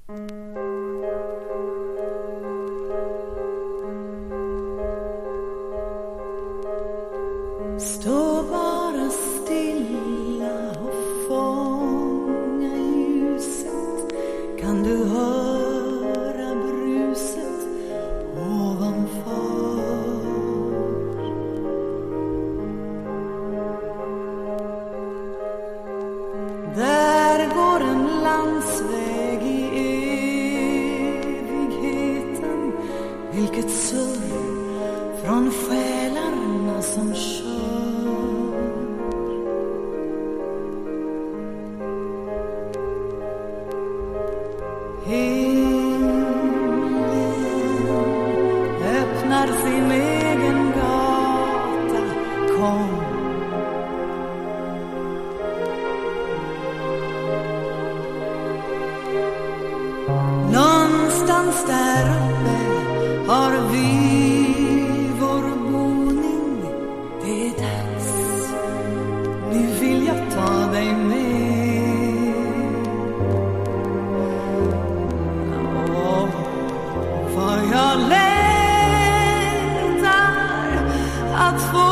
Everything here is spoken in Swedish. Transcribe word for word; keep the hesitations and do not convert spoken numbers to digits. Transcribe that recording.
Stå bara stilla och fånga ljuset. Kan du höra bruset ovanför? Där går en landsväg i evigheten. Vilket surr från själarna som kör. Himlen öppnar sin egen gata. Kom. Någonstans där uppe har vi vår boning. Det är dags. Nu vill jag ta dig med. Åh, vad jag längtar att få